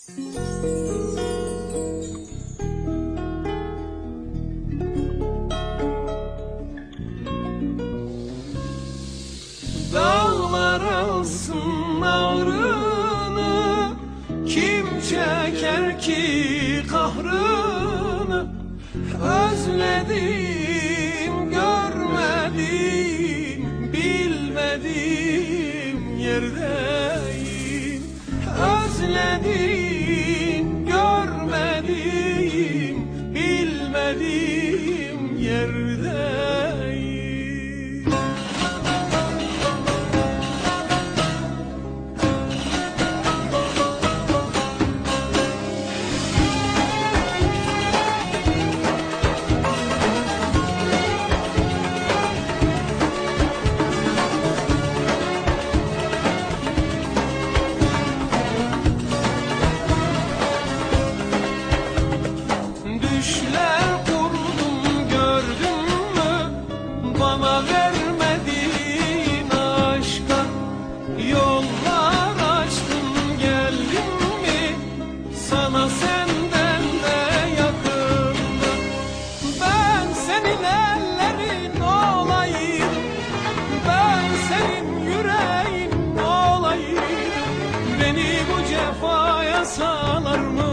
Dağlar alsın ağrını, kim çeker ki kahrını? Özledim, görmedim, bilmedim yerdeyim. Özledim, görmedim, bilmedim yerdeyim. Düşler kurdum, gördün mü? Bana vermedin aşka. Yollar açtım, geldim mi? Sana senden de yakındım. Ben senin ellerin olayım, ben senin yüreğin olayım. Beni bu cefaya salar mı?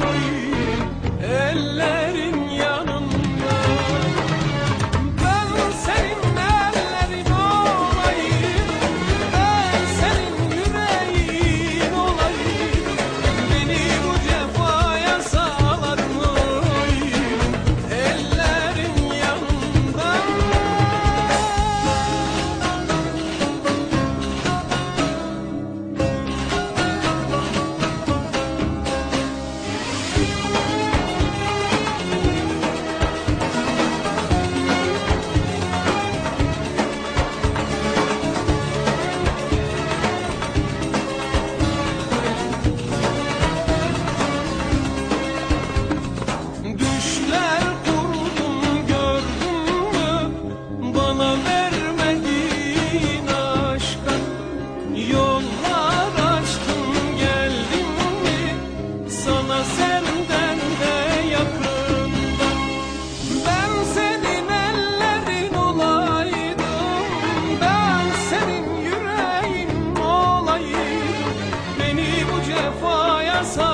Ellerin yanında, ben senin ellerin olayım, ben senin yüreğin olayım. Beni bu cefaya salar mıyım? Ellerin yanında. Düşler kurdum, gördün mü? Bana vermedin aşka. Yollar açtım, geldim mi? Sana senden de yakında. Ben senin ellerin olaydım, ben senin yüreğin olayım. Beni bu cefaya